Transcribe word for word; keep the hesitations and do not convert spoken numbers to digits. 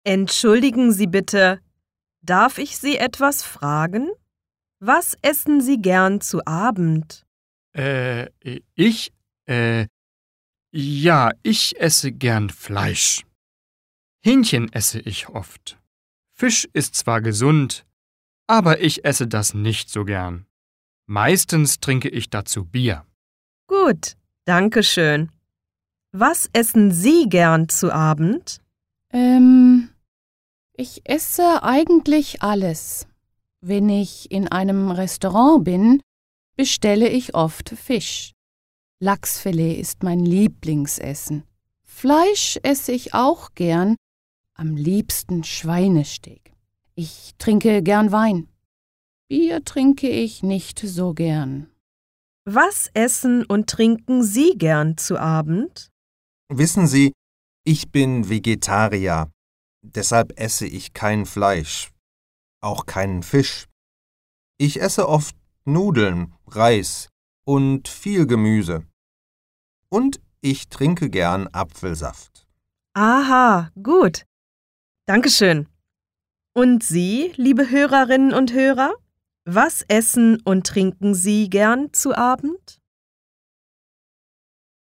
Entschuldigen Sie bitte, darf ich Sie etwas fragen? Was essen Sie gern zu Abend? Äh, ich, äh, ja, ich esse gern Fleisch. Hähnchen esse ich oft. Fisch ist zwar gesund, aber ich esse das nicht so gern. Meistens trinke ich dazu Bier. Gut, danke schön. Was essen Sie gern zu Abend? Ähm, ich esse eigentlich alles. Wenn ich in einem Restaurant bin, bestelle ich oft Fisch. Lachsfilet ist mein Lieblingsessen. Fleisch esse ich auch gern, am liebsten Schweinesteak. Ich trinke gern Wein. Bier trinke ich nicht so gern. Was essen und trinken Sie gern zu Abend? Wissen Sie, ich bin Vegetarier. Deshalb esse ich kein Fleisch, auch keinen Fisch. Ich esse oft Nudeln, Reis und viel Gemüse. Und ich trinke gern Apfelsaft. Aha, gut. Dankeschön. Und Sie, liebe Hörerinnen und Hörer? Was essen und trinken Sie gern zu Abend?